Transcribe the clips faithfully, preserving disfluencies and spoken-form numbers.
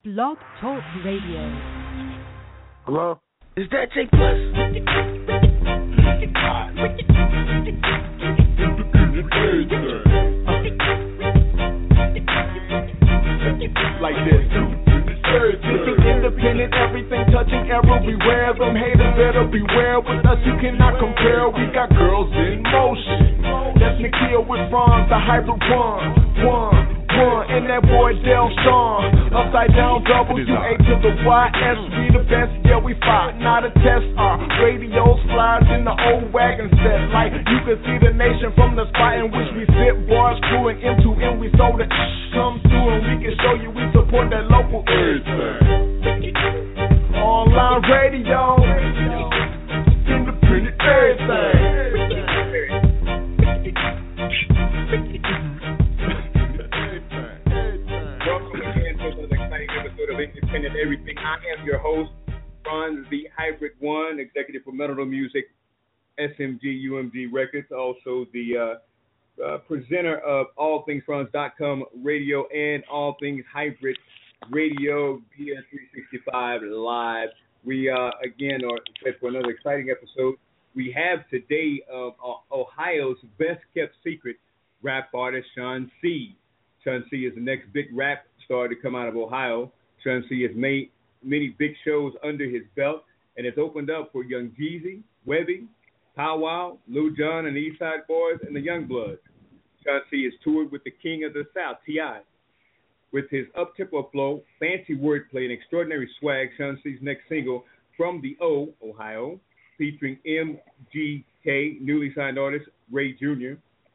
Blog Talk Radio. Hello? Is that J Plus? Like this. Looking independent, everything touching arrow. Beware them haters, better beware. With us you cannot compare. We got girls in motion. That's Nikhil with Franz, the hybrid one. One, one, and that boy Del Sean. Upside down W A to the Y S. We the best, yeah we fight, not a test. Our radios flies in the old wagon set. Like you can see the nation from the spot in which we sit. Boys crewing M two M, we sold it. Come through and we can show you we support that local everything. Online radio, independent everything. Welcome again to another exciting episode of Independent Everything. I am your host, Franz, the Hybrid One, executive for Metal Music, S M G, U M G Records, also the uh, uh, presenter of All Things Franz dot com radio and All Things Hybrid Radio, P S three sixty-five Live. We, uh, again, are set for another exciting episode. We have today uh, Ohio's best-kept secret rap artist, Sean C. Sean C is the next big rap star to come out of Ohio. Sean C has made many big shows under his belt and has opened up for Young Jeezy, Webby, Pow Wow, Lil Jon and the East Side Boys, and the Youngbloods. Sean C has toured with the King of the South, T I With his up-tempo flow, fancy wordplay, and extraordinary swag, Sean C's next single, From the O, Ohio, featuring M G K, newly signed artist Ray Junior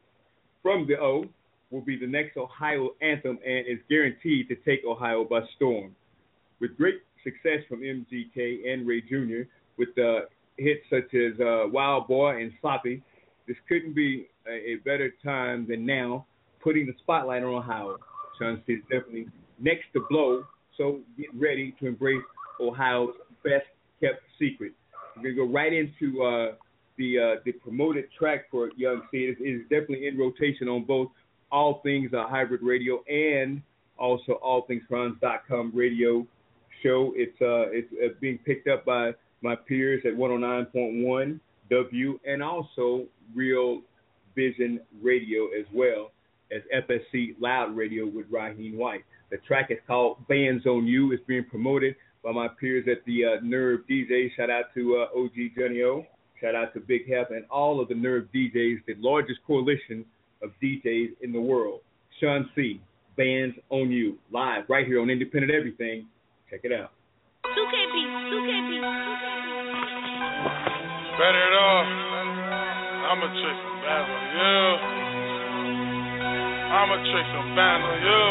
From the O will be the next Ohio anthem and is guaranteed to take Ohio by storm. With great success from M G K and Ray Junior, with uh, hits such as uh, Wild Boy and Sloppy, this couldn't be a, a better time than now, putting the spotlight on Ohio. Sean C is definitely next to blow, so get ready to embrace Ohio's best-kept secret. We're going to go right into uh, the uh, the promoted track for Young C. It is definitely in rotation on both All Things uh, Hybrid Radio and also All Things Franz dot com radio show. It's uh, it's uh, being picked up by my peers at one oh nine point one W and also Real Vision Radio as well as F S C Loud Radio with Raheem White. The track is called Bands on You. It's being promoted by my peers at the uh, Nerve D J. Shout out to uh, O G Johnny O. Shout out to Big Hef and all of the Nerve D Js, the largest coalition of D Js in the world. Sean C, Bands on You, live right here on Independent Everything. Check it out. two K B, two K B, Better it off. I'ma trick some bands on you. I'ma trick some bands on you.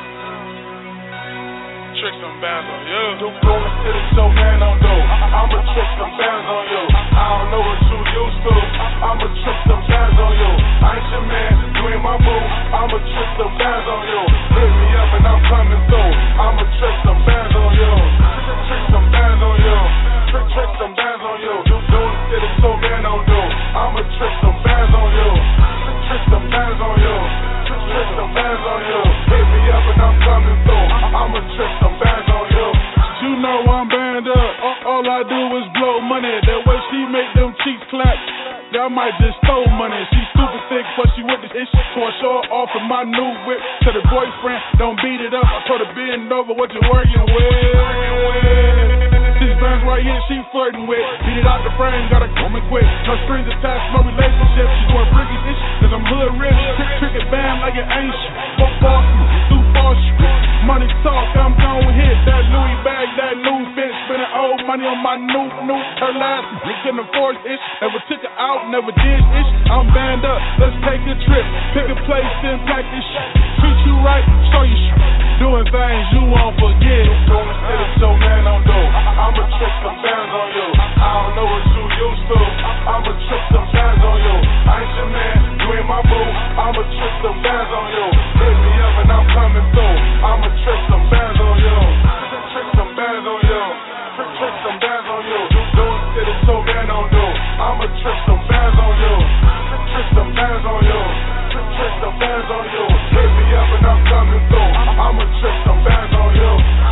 Trick some bands on you. You going to the show, man, don't do. I'ma trick some bands on you. I don't know what you used to. I'ma trick some bands on you. I ain't your man, you ain't my boo. I'ma trick some bands on you. Hit me up and I'm coming through. I'ma trick some bands on you. Trick some bands on you. Trick, trick some bands on you. You going to the show, man, don't do. I'ma trick some bands on you. Trick some bands on you. Trick some bands on you. Hit me up and I'm coming through. I'ma trick some bands on you. You know I'm banned up. All I do is blow money. That way she make them cheeks clap. I might just throw money. She stupid thick, but she with the ish. So I show her off in my new whip. To the boyfriend, don't beat it up. I told her bend over what you working with. These bands right here, she flirting with. Beat it out the frame, gotta come and quit. No strings attached, no relationship. She want freaky ish, cause I'm hood rich. Trick, trick it band like it ain't shit. Fuck boss, do false shit. Money talk, I'm gon' hit. That Louis bag, that new bitch. Spending old money on my new, new. Her last, we can afford ish. Never took her out, never did ish. I'm banned up, let's take a trip. Pick a place, then pack this shit. Treat you right, show you shit. Doing things you won't forget. Going to the show, man, don't do. I'ma trick some bands on you. I don't know what you used to. I'ma trick some bands on you. I ain't your man, you ain't my boo. I'ma trick some bands on you. Hit me up and I'm coming through. I'ma trick some bands on you. Trick some bands on you. Trick, trick some bands on you. You doing to the show, man, don't do. I'ma trick some bands on you. Trick some bands on you. Trick, trick some bands on you. Hit me up and I'm coming through. I'ma trick some bands on you.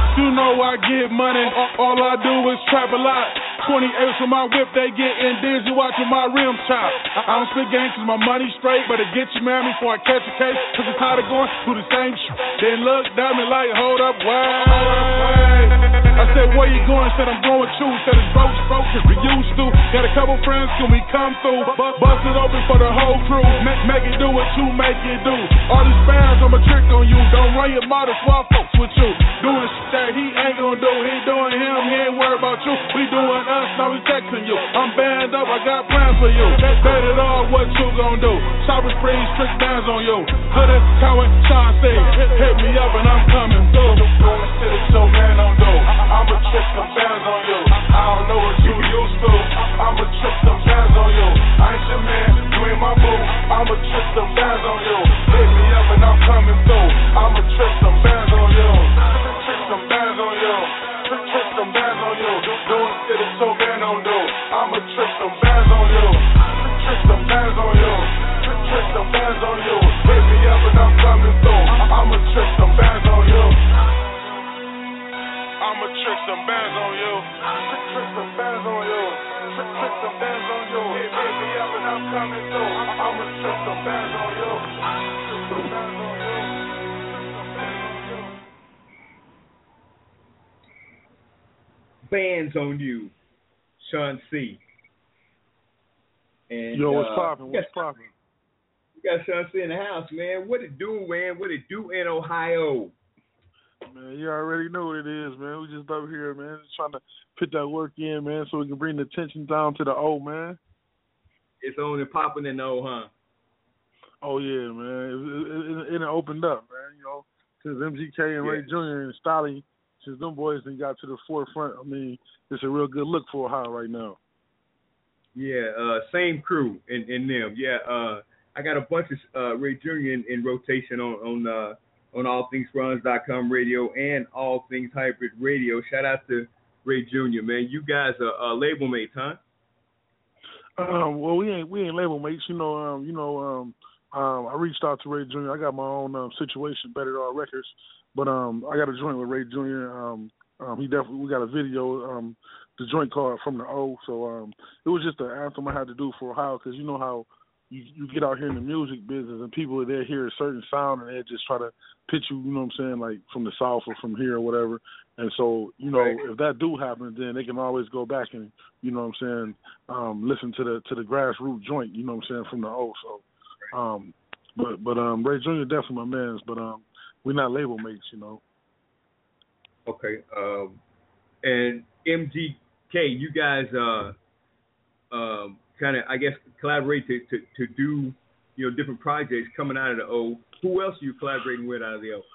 know I get money. All I do is trap a lot. twenty-eight from my whip, they getting dizzy watching my rim chop. I don't spit game cause my money straight, but it get you mad before I catch a case. Cause it's tired of going through the same shit. Then look down me like, hold up, wait. I said, where you going? Said I'm going with you. Said it's broke, broke, cause we used to. Got a couple friends, can we come through? Bust it open for the whole crew. Make, make it do what you make it do. All these bands, I'm a trick on you. Don't run your mouth, that's why I fucks with you. Doing shit that he ain't gonna do. He doing him, he ain't worried about you. We doing us, now we texting you. I'm banned up, I got plans for you. Bet it all what you gon' do. Shopping spree, strict bands on you. Put it, Cowan, Sean C. Hit, hit me up and I'm coming through. Doing shit that your man don't do. I'ma trick some bands on you. I don't know what you used to. I'ma trick some bands on you. I ain't your man, you ain't my boo. I'ma trick some bands on you. Hit me up and I'm coming through. I'ma trick some bands on you. Trick some bands on you. Trick, trick some bands on you. Doing shit that your man don't do. I'ma trick some bands on you. Trick some bands on you. Trick, trick some bands on you. Hit me up and I'm coming through. I'ma trick some bands on you. I'ma trick some bands on you. Trick, trick some bands on you. Trick, trick some bands on you. Hit, hit me up and I'm coming through. I'ma trick some bands on you. Trick some bands on you. Bands on you, Sean C. And, Yo, what's uh, poppin'? What's poppin'? We got Sean C in the house, man. What it do, man? What it do in Ohio? Man, you already know what it is, man. We just over here, man, just trying to put that work in, man, so we can bring the attention down to the O, man. It's on and popping in the O, huh? Oh, yeah, man. It, it, it, it opened up, man, you know, since M G K and yeah. Ray Junior and Stolly, since them boys then got to the forefront. I mean, it's a real good look for Ohio right now. Yeah, uh, same crew in, in them. Yeah, uh, I got a bunch of uh, Ray Junior in, in rotation on on uh, on all things runs dot com radio and All Things Hybrid Radio. Shout out to Ray Junior, man. You guys are uh, label mates, huh? Um, well, we ain't we ain't label mates. You know, um, you know, um, um, I reached out to Ray Junior I got my own um, situation, Better All Records, but um, I got a joint with Ray Junior Um, um, he definitely we got a video. Um, the joint called From the O. So um, it was just an anthem I had to do for Ohio because you know how you, you get out here in the music business and people they hear a certain sound and they just try to pitch you, you know what I'm saying, like from the South or from here or whatever. And so, you know, right. if that do happen, then they can always go back and, you know what I'm saying, um, listen to the to the grassroots joint, you know what I'm saying, from the O. So, um, but but um, Ray Junior definitely my man's, but um, we're not label mates, you know. Okay. Um, and M G K, you guys uh, um, kind of, I guess, collaborate to, to, to do, you know, different projects coming out of the O. Who else are you collaborating with out of the O?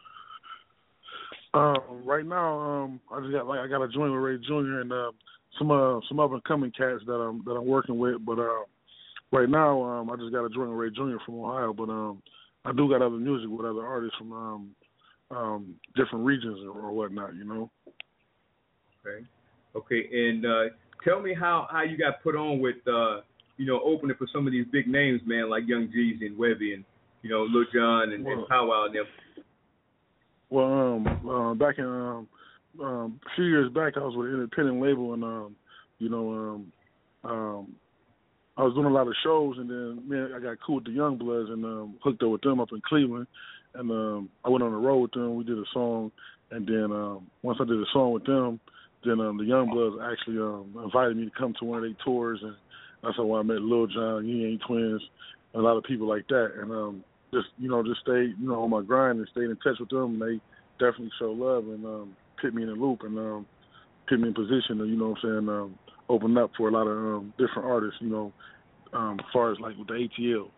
Um, right now, um, I just got like I got a joint with Ray Junior and uh, some uh, some up and coming cats that I'm that I'm working with. But uh, right now, um, I just got a joint with Ray Junior from Ohio. But um, I do got other music with other artists from um, um, different regions or, or whatnot. You know. Okay. Okay, and uh, tell me how, how you got put on with, uh, you know, opening for some of these big names, man, like Young Jeezy and Webby and, you know, Lil Jon and, well, and Pow Wow and them. Well, um, uh, back in um, um, a few years back, I was with an independent label, and um, you know, um, um, I was doing a lot of shows, and then man, I got cool with the Young Bloods and um, hooked up with them up in Cleveland, and um, I went on the road with them. We did a song, and then um, once I did a song with them. Then um, the Young Bloods actually um, invited me to come to one of their tours, and that's how I met Lil Jon, Ying Yang Twins, and a lot of people like that. And um, just you know, just stayed you know on my grind and stayed in touch with them. And they definitely show love and um, put me in the loop and um, put me in position to you know what I'm saying um, open up for a lot of um, different artists. You know, um, as far as like with the A T L.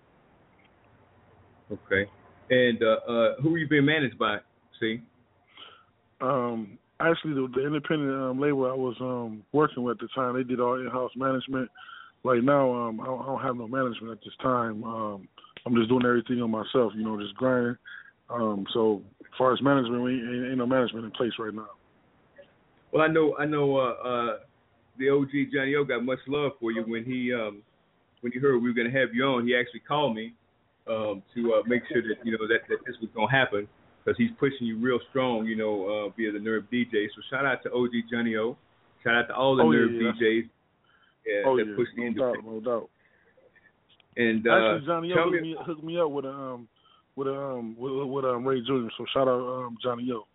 Okay, and uh, uh, who you been managed by? See. Um. Actually, the, the independent um, label I was um, working with at the time, they did all in-house management. Right now, um, I, don't, I don't have no management at this time. Um, I'm just doing everything on myself, you know, just grinding. Um, so, as far as management, we ain't, ain't no management in place right now. Well, I know, I know, uh, uh, the O G Johnny O got much love for you when he um, when he heard we were going to have you on. He actually called me um, to uh, make sure that you know that, that this was going to happen. because he's pushing you real strong, you know, uh, via the Nerve D J. So shout out to O G Johnny O. Shout out to all the oh, Nerve yeah, yeah. D Js. Yeah, oh that yeah, push no the doubt, no doubt. And uh, actually, Johnny O tell hooked me, me, hooked me up with a um with a um with, with um Ray Junior So shout out um Johnny O.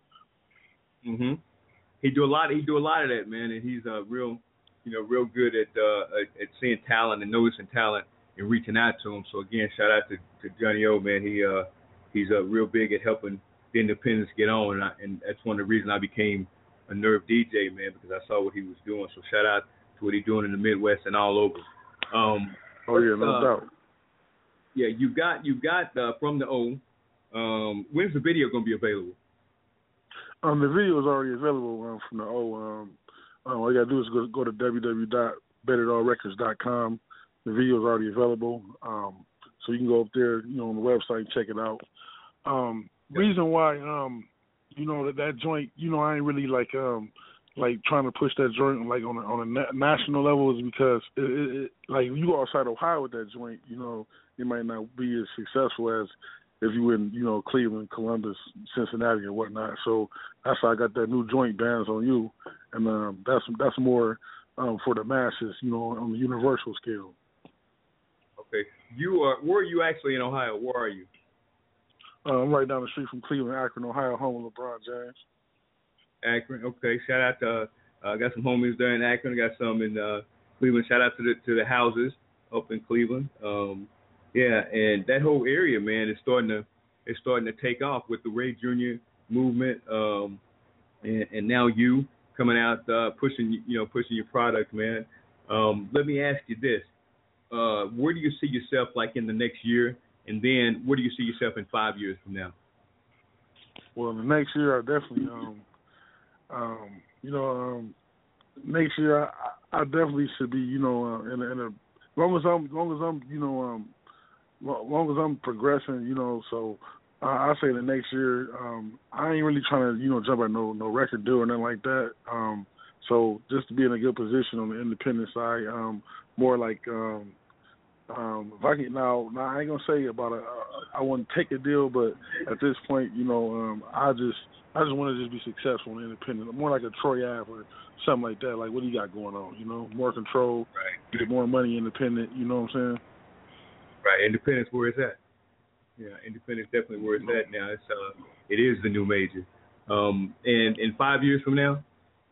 hmm He do a lot. He do a lot of that, man, and he's uh, real, you know, real good at uh, at seeing talent and noticing talent and reaching out to him. So again, shout out to, to Johnny O, man. He uh he's uh, real big at helping the independents get on, and, I, and that's one of the reasons I became a Nerve D J, man, because I saw what he was doing. So shout out to what he's doing in the Midwest and all over. Um, oh yeah, no uh, doubt. Yeah, you got you got uh, from the O. Um, when's the video gonna be available? Um, the video is already available um, from the O. Um, um, all you gotta do is go, go to w w w dot bet it all records dot com. The video is already available, um, so you can go up there, you know, on the website and check it out. Um, yeah. Reason why, um, you know, that that joint, you know, I ain't really like um, like trying to push that joint like on a, on a na- national level is because it, it, it, like you go outside Ohio with that joint, you know, it might not be as successful as if you were in, you know, Cleveland, Columbus, Cincinnati, or whatnot. So that's why I got that new joint, Bands on You, and um, that's that's more um, for the masses, you know, on the universal scale. Okay, you are. Where are you actually in Ohio? Where are you? Uh, I'm right down the street from Cleveland, Akron, Ohio, home of LeBron James. Akron. Okay, shout out to. I uh, got some homies there in Akron. Got some in uh, Cleveland. Shout out to the to the houses up in Cleveland. Um, Yeah, and that whole area, man, is starting to it's starting to take off with the Ray Junior movement, um, and, and now you coming out uh, pushing you know pushing your product, man. Um, let me ask you this: uh, where do you see yourself like in the next year, and then where do you see yourself in five years from now? Well, the next year I definitely, um, um, you know, um, next year I, I definitely should be, you know, uh, in a, in a as long as I'm, as long as I'm, you know, um. As long as I'm progressing, you know, so uh, I say the next year, um, I ain't really trying to, you know, jump at no no record deal or nothing like that. Um, so just to be in a good position on the independent side, um, more like um, um, if I can now, now I ain't gonna say about a, I wouldn't take a deal, but at this point, you know, um, I just I just want to just be successful and independent, more like a Troy Ave or something like that. Like, what do you got going on? You know, more control, right. Get more money, independent. You know what I'm saying? Right, independence where it's at. Yeah, independence definitely where it's at now. It's uh, it is the new major. Um, and in five years from now.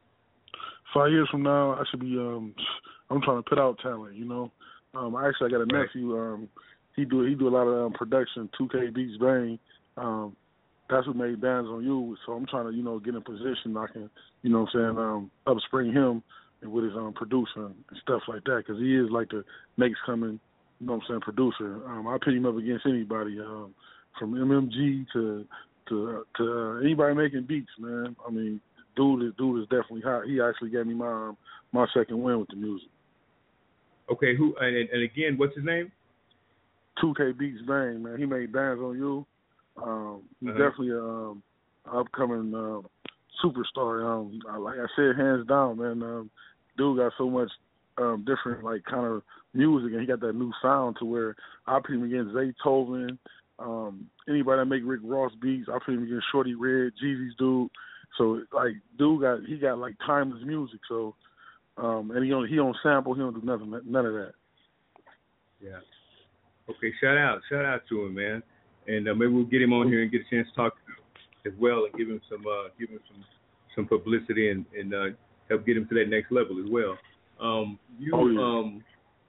Five years from now, I should be. Um, I'm trying to put out talent. You know, um, I actually I got a right. nephew. Um, he do he do a lot of um, production. two K Beats Bang. Um, that's what made Bands on You. So I'm trying to you know get in position. I can you know what I'm saying um, upspring him and with his um producer and stuff like that because he is like the next coming. You know what I'm saying, producer. Um, I pit him up against anybody, um, from M M G to to to uh, anybody making beats, man. I mean, dude is dude is definitely hot. He actually gave me my um, my second win with the music. Okay, who and, and again, what's his name? two K Beats Bang, man. He made Bands on You. Um, he's uh-huh. definitely a um, upcoming uh, superstar. Um, like I said, hands down, man. Um, dude got so much. Um, different like kind of music, and he got that new sound to where I put him against Zaytoven, um, anybody that make Rick Ross beats. I put him against Shorty Red, Jeezy's dude. So like, dude got he got like timeless music. So um, and he don't he don't sample, he don't do nothing, none of that. Yeah. Okay, shout out, shout out to him, man, and uh, maybe we'll get him on here and get a chance to talk to him as well, and give him some uh, give him some some publicity and and uh, help get him to that next level as well. Um, you oh, yeah. um,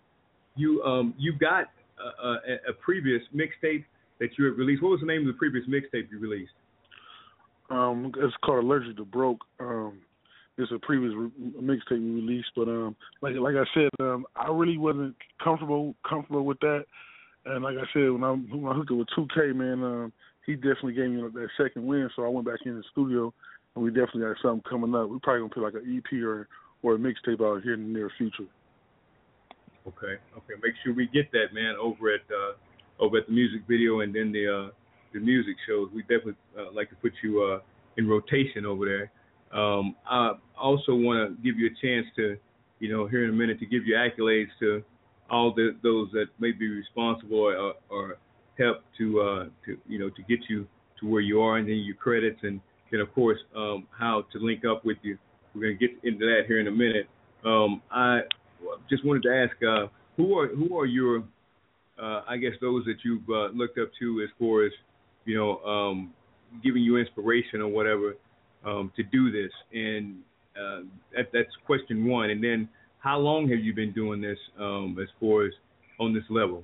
you um, you got a, a, a previous mixtape that you had released. What was the name of the previous mixtape you released? Um, it's called Allergic to Broke. Um, it's a previous re- mixtape we released, but um, like like I said, um, I really wasn't comfortable comfortable with that. And like I said, when I when I hooked it with two K, man, um, he definitely gave me that second win. So I went back in the studio, and we definitely got something coming up. We probably gonna put like an E P or or a mixtape out here in the near future. Okay, okay. Make sure we get that, man, over at uh, over at the music video and then the uh, the music shows. We definitely uh, like to put you uh, in rotation over there. Um, I also want to give you a chance to, you know, here in a minute to give your accolades to all the, those that may be responsible or, or help to uh, to you know to get you to where you are, and then your credits, and then of course um, how to link up with you. We're going to get into that here in a minute. Um, I just wanted to ask, uh, who are who are your, uh, I guess those that you've uh, looked up to as far as, you know, um, giving you inspiration or whatever um, to do this, and uh, that, that's question one. And then, how long have you been doing this um, as far as on this level?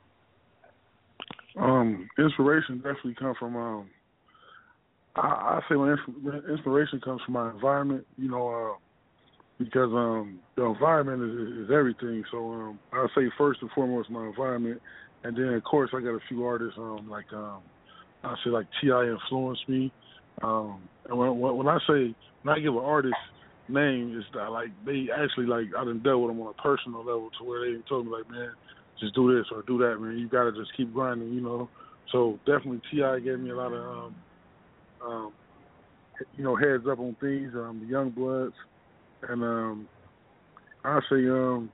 Um, inspiration definitely comes from. Um, I, I say my inspiration comes from my environment. You know, uh, because um, the environment is, is everything. So um, I say first and foremost my environment, and then of course I got a few artists um, like um, I say like T I influenced me. Um, and when, when I say when I give an artist name, is that like they actually like I done dealt with them on a personal level to where they told me like, man, just do this or do that, man. You gotta just keep grinding, you know. So definitely T I gave me a lot of um, um, you know, heads up on things. Um, the Young Bloods, and um, I say um,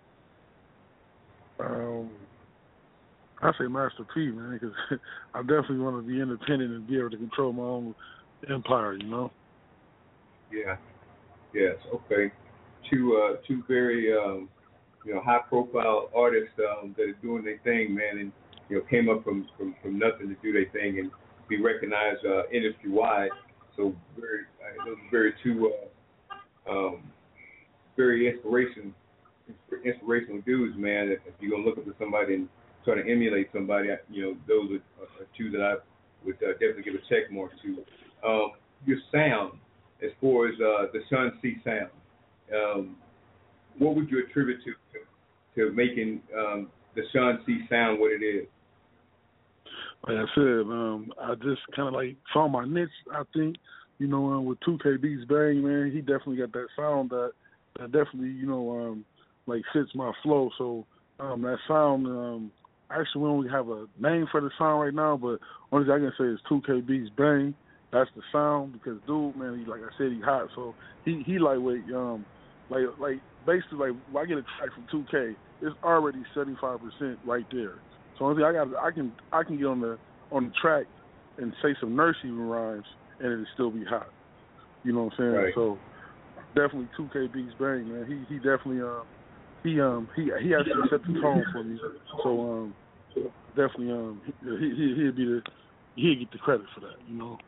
um, I say Master P, man, because I definitely want to be independent and be able to control my own empire, you know. Yeah. Yes. Okay. Two uh, two very um, you know high-profile artists um, that are doing their thing, man, and you know came up from, from, from nothing to do their thing and be recognized uh, industry-wide. So very uh, those are very two uh, um, very inspiration inspirational dudes, man. If, if you're gonna look up to somebody and try to emulate somebody, you know those are, are two that I would uh, definitely give a check mark to. Um, your sound. As far as uh, the Sean C sound, um, what would you attribute to to, to making um, the Sean C sound what it is? Like I said, um, I just kind of like found my niche. I think you know um, with two K Beats Bang, man, he definitely got that sound that that definitely you know um, like fits my flow. So um, that sound. Um, actually, we don't really have a name for the sound right now, but only thing I can say is two K Beats Bang. That's the sound because dude, man, he, like I said, he hot. So he he lightweight, um, like like basically like when I get a track from two K, it's already seventy-five percent right there. So only thing I got, I can I can get on the on the track and say some nursery rhymes and it'll still be hot. You know what I'm saying? Right. So definitely two K Beats Bang, man. He he definitely um he um he he actually set the tone for me. So um definitely um he he he'd be the he'd get the credit for that. You know.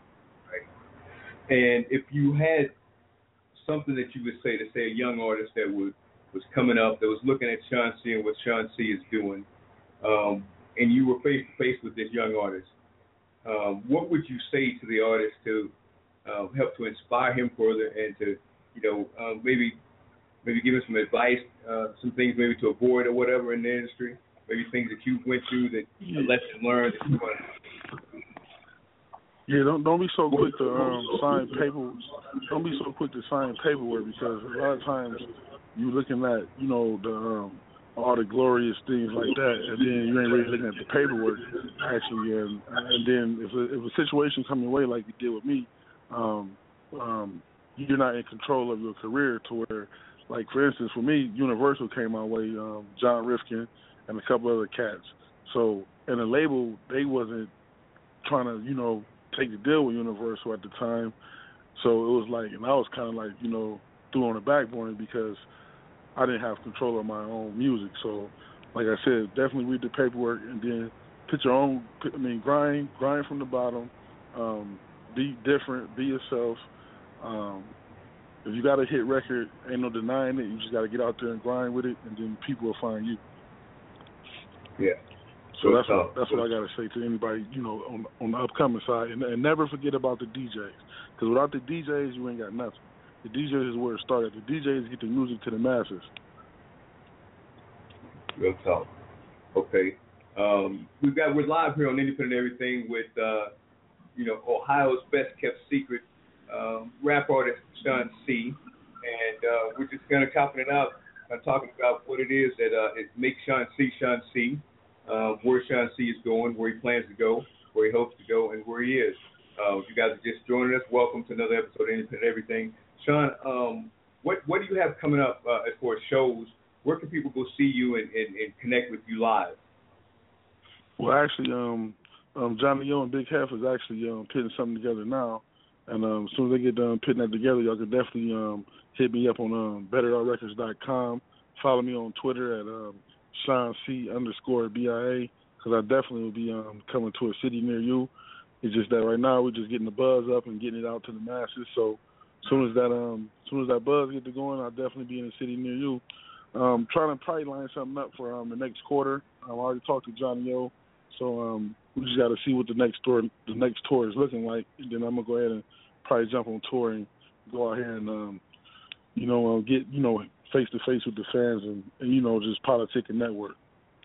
And if you had something that you would say to, say, a young artist that would, was coming up, that was looking at Sean C and what Sean C is doing, um, and you were face to face with this young artist, um, what would you say to the artist to uh, help to inspire him further and to, you know, um, maybe maybe give him some advice, uh, some things maybe to avoid or whatever in the industry, maybe things that you went through that a lesson learned that you want to. Yeah, don't don't be so quick to um, sign paper. Don't be so quick to sign paperwork because a lot of times you looking at you know the um, all the glorious things like that, and then you ain't really looking at the paperwork actually. And and then if a, if a situation come your way like you did with me, um, um, you're not in control of your career to where, like for instance, for me, Universal came my way, um, John Rifkin and a couple other cats. So and the label they wasn't trying to you know. take the deal with Universal at the time, so it was like, and I was kind of like, you know, threw on the back burner because I didn't have control of my own music. So, like I said, definitely read the paperwork and then put your own. I mean, grind, grind from the bottom. Um, be different, be yourself. Um, if you got a hit record, ain't no denying it. You just got to get out there and grind with it, and then people will find you. Yeah. So that's what, that's what I got to say to anybody, you know, on on the upcoming side. And, and never forget about the D Js. Because without the D Js, you ain't got nothing. The D Js is where it started. The D Js get the music to the masses. Real talk. Okay. Um, we've got, we're live here on Independent Everything with, uh, you know, Ohio's best kept secret um, rap artist, Sean C. And uh, we're just kind of topping it out, uh, talking about what it is that uh, it makes Sean C, Sean C. Uh, where Sean C is going, where he plans to go, where he hopes to go, and where he is. Uh, you guys are just joining us. Welcome to another episode of Independent Everything. Sean, um, what what do you have coming up uh, as far as shows? Where can people go see you and, and, and connect with you live? Well, actually, um, um, Johnny O and Big Hef is actually um, putting something together now. And um, as soon as they get done putting that together, y'all can definitely um, hit me up on um, better out records dot com. Follow me on Twitter at um, Sean C underscore B I A, because I definitely will be um, coming to a city near you. It's just that right now we're just getting the buzz up and getting it out to the masses. So as soon as that um, as soon as that buzz gets to going, I'll definitely be in a city near you. Um, trying to probably line something up for um, the next quarter. Um, I already talked to Johnny O, so um, we just got to see what the next tour the next tour is looking like, and then I'm gonna go ahead and probably jump on tour and go out here and um, you know uh, get you know face to face with the fans and, and you know just politic and network.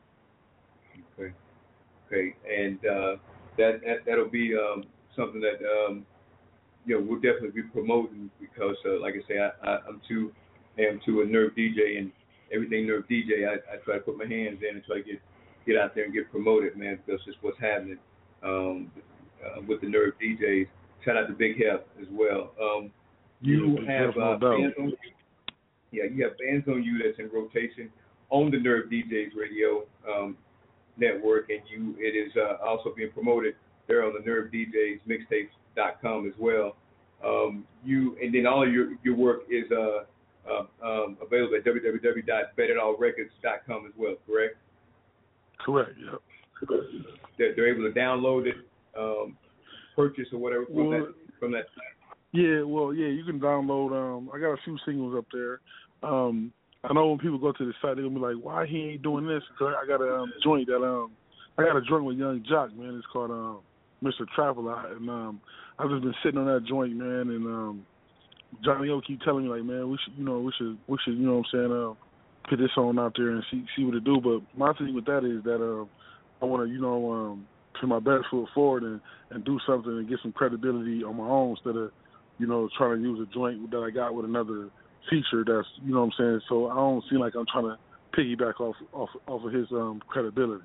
Okay, okay, and uh, that, that that'll be um, something that um, you know we'll definitely be promoting because, uh, like I say, I, I, I'm too am to a Nerve D J and everything Nerve D J. I, I try to put my hands in and try to get get out there and get promoted, man, because it's what's happening um, uh, with the Nerve D Js. Shout out to Big Hef as well. Um, you yeah, have uh, bands on you. Yeah, you have bands on you that's in rotation on the Nerve D Js radio um, network, and you it is uh, also being promoted there on the Nerve D Js mixtapes dot com as well. Um, you and then all of your your work is uh, uh, um, available at w w w dot bet it all records dot com as well. Correct? Correct. Yep. They're, they're able to download it. Um, purchase or whatever from well, that from that yeah well yeah you can download um I got a few singles up there. um I know when people go to the site they're gonna be like, why he ain't doing this? Cause I got a um, joint that um I got a joint with Young Jock, man. It's called um Mister Travel-Out, and um I've just been sitting on that joint, man, and um Johnny O keep telling me like, man, we should you know we should we should you know what I'm saying uh, put this on out there and see see what it do. But my thing with that is that um I want to you know um put my best foot forward and, and do something and get some credibility on my own instead of, you know, trying to use a joint that I got with another feature that's, you know what I'm saying? So I don't seem like I'm trying to piggyback off off, off of his um, credibility.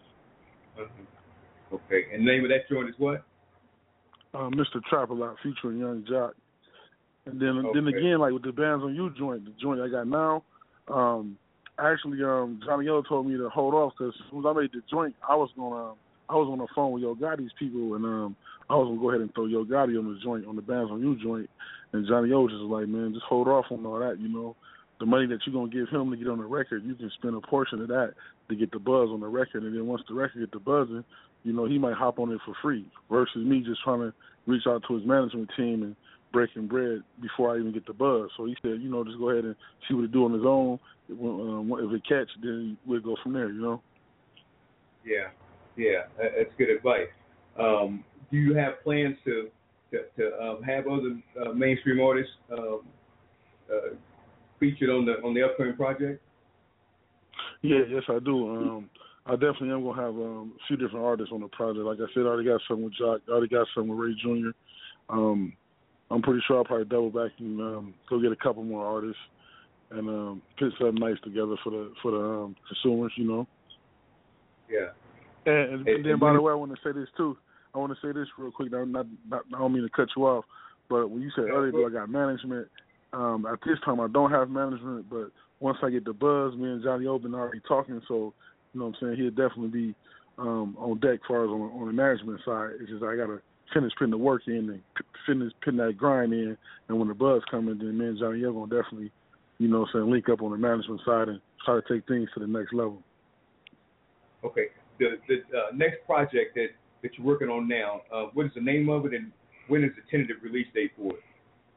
Uh-huh. Okay. And the name of that joint is what? Uh, Mister Travel-Out featuring Young Jock. And then okay. then again, like with the Bands on You joint, the joint I got now, um, actually um, Johnny O told me to hold off because as soon as I made the joint, I was going to I was on the phone with Yo Gotti's people, and um, I was going to go ahead and throw Yo Gotti on the joint, on the Bands on You joint. And Johnny O was just like, man, just hold off on all that, you know. The money that you're going to give him to get on the record, you can spend a portion of that to get the buzz on the record. And then once the record get the buzzing, you know, he might hop on it for free versus me just trying to reach out to his management team and breaking bread before I even get the buzz. So he said, you know, just go ahead and see what it do on his own. Um, if it catch, then we'll go from there, you know. Yeah. Yeah, that's good advice. Um, do you have plans to to, to um, have other uh, mainstream artists um, uh, featured on the on the upcoming project? Yeah, yes, I do. Um, I definitely am gonna have um, a few different artists on the project. Like I said, I already got some with Jock. I already got some with Ray Junior Um, I'm pretty sure I'll probably double back and um, go get a couple more artists and um, put something nice together for the for the um, consumers, you know. Yeah. And, and then, by the way, I want to say this, too. I want to say this real quick. Not, not, not, I don't mean to cut you off, but when you said earlier that I got management, um, at this time I don't have management, but once I get the buzz, me and Johnny O been already talking, so, you know what I'm saying, he'll definitely be um, on deck as far as on, on the management side. It's just I got to finish putting the work in and finish putting that grind in, and when the buzz comes in, then me and Johnny O going to definitely, you know what I'm saying, link up on the management side and try to take things to the next level. Okay. The the uh, next project that, that you're working on now, uh, what is the name of it, and when is the tentative release date for it?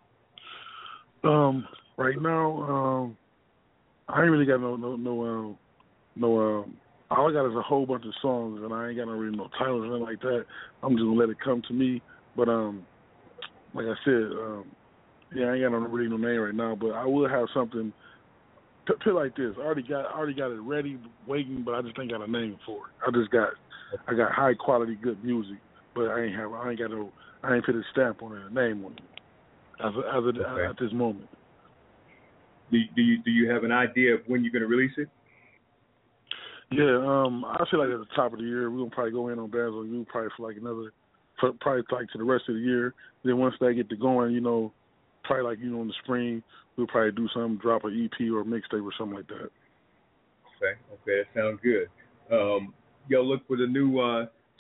Um, right now, um, I ain't really got no no no um, no. Um, all I got is a whole bunch of songs, and I ain't got no really no titles or anything like that. I'm just gonna let it come to me. But um, like I said, um, yeah, I ain't got no really no name right now. But I will have something. Put like this, I already got, I already got it ready, waiting, but I just ain't got a name for it. I just got, I got high quality, good music, but I ain't have, I ain't got no, I ain't put a stamp on it, a name on it, as of, as of, okay. at this moment. Do do you do you have an idea of when you're going to release it? Yeah, um, I feel like at the top of the year we're gonna probably go in on Bands on You probably for like another, for, probably like to the rest of the year. Then once they get to going, you know, probably like you know in the spring. We'll probably do something, drop an E P or a mixtape or something like that. Okay, okay, that sounds good. Um, yo, look for the new uh,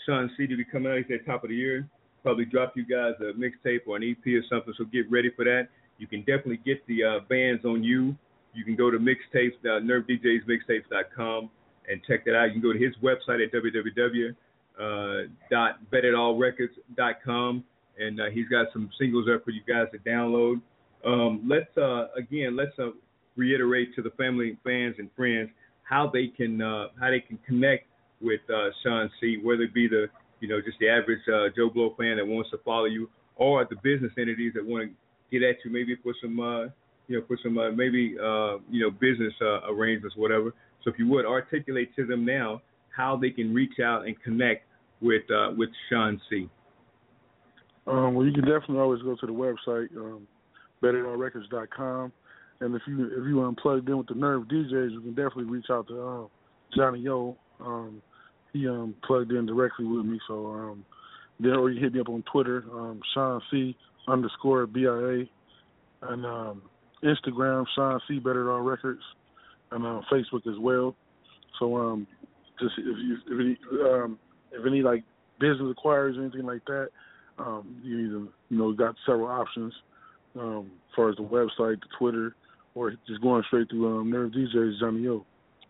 Sean C to be coming out. He said top of the year. Probably drop you guys a mixtape or an E P or something, so get ready for that. You can definitely get the uh, bands on you. You can go to mixtapes, uh, nerve d js mixtapes dot com and check that out. You can go to his website at w w w dot bet it all records dot com, and uh, he's got some singles up for you guys to download. Um, let's, uh, again, let's uh, reiterate to the family, fans, and friends how they can uh, how they can connect with uh, Sean C, whether it be the you know, just the average uh, Joe Blow fan that wants to follow you, or the business entities that want to get at you, maybe for some, uh, you know, for some uh, maybe uh, you know, business uh, arrangements, whatever. So if you would articulate to them now how they can reach out and connect with uh, with Sean C. Um, well, you can definitely always go to the website, um, bet it all records dot com, and if you if you unplugged in with the Nerve D Js, you can definitely reach out to uh, Johnny Yo. Um, He um, plugged in directly with me, so um, there, or you hit me up on Twitter, um, Sean C underscore B I A, and um, Instagram, Sean C Better All Records, and uh, Facebook as well. So um, just if you if any um, if any like business inquiries or anything like that, um, you either you know got several options um, as far as the website, the Twitter, or just going straight through um, Nerve D Js, Johnny Yo.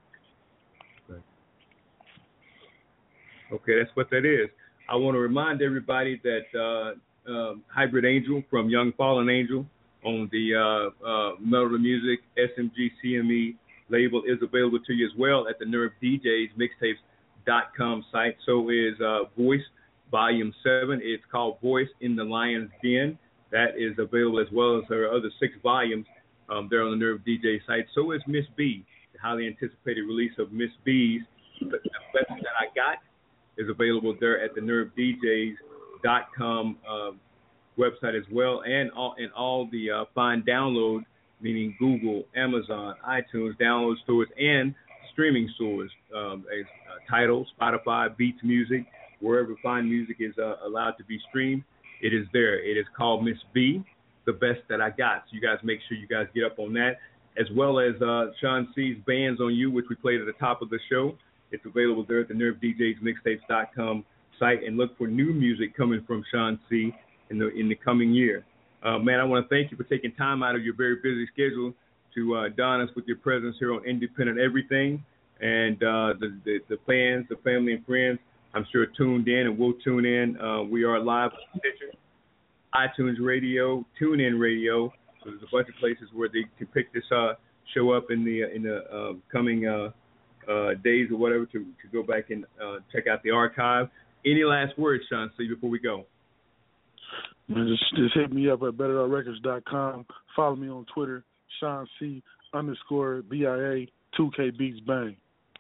Okay, that's what that is. I want to remind everybody that uh, uh, Hybrid Angel from Young Fallen Angel on the uh, uh, Metal Music S M G C M E label is available to you as well at the Nerve D Js mixtapes dot com site. So is uh, Voice Volume seven. It's called Voice in the Lion's Den. That is available as well as her other six volumes um, there on the Nerve D J site. So is Miss B, the highly anticipated release of Miss B's The Best That I Got is available there at the nerve d js dot com uh, website as well, and all and all the uh, fine download, meaning Google, Amazon, iTunes, download stores, and streaming stores, um, as uh, Tidal, Spotify, Beats Music, wherever fine music is uh, allowed to be streamed, it is there. It is called Miss B, The Best That I Got. So you guys make sure you guys get up on that, as well as uh, Sean C's Bands on You, which we played at the top of the show. It's available there at the nerve d js mixtapes dot com site, and look for new music coming from Sean C in the in the coming year. Uh, man, I want to thank you for taking time out of your very busy schedule to uh, don us with your presence here on Independent Everything, and uh, the, the the fans, the family and friends, I'm sure tuned in and will tune in. Uh, we are live on Stitcher, iTunes Radio, TuneIn Radio. So there's a bunch of places where they can pick this uh, show up in the in the uh, coming. Uh, Uh, days or whatever to, to go back and uh, check out the archive. Any last words, Sean C, before we go? Man, just, just hit me up at better all records dot com. Follow me on Twitter, Sean C underscore B I A two K Beats Bang.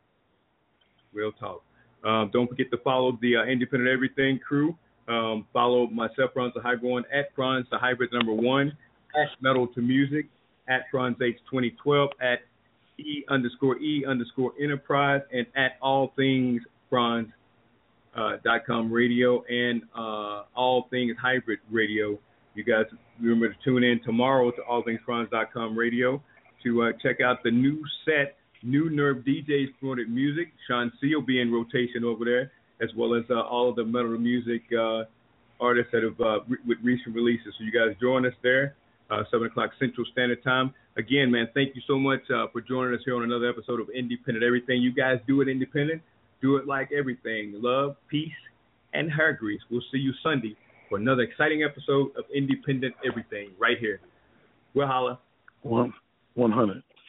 Real talk. Um, don't forget to follow the uh, Independent Everything crew. Um, follow myself, Franz the Hybrid One, at Franz the Hybrid number one, at Metal to Music, at Franz H twenty twelve, at E underscore E underscore Enterprise, and at all things Franz uh, dot com radio, and uh, all things Hybrid Radio. You guys remember to tune in tomorrow to all things Franz dot com radio to uh, check out the new set, new Nerve D Js promoted music. Sean C will be in rotation over there, as well as uh, all of the metal music uh, artists that have uh, re- with recent releases. So you guys join us there, uh, seven o'clock Central Standard Time. Again, man, thank you so much uh, for joining us here on another episode of Independent Everything. You guys do it independent. Do it like everything. Love, peace, and hair grease. We'll see you Sunday for another exciting episode of Independent Everything right here. We'll holla. One, one hundred.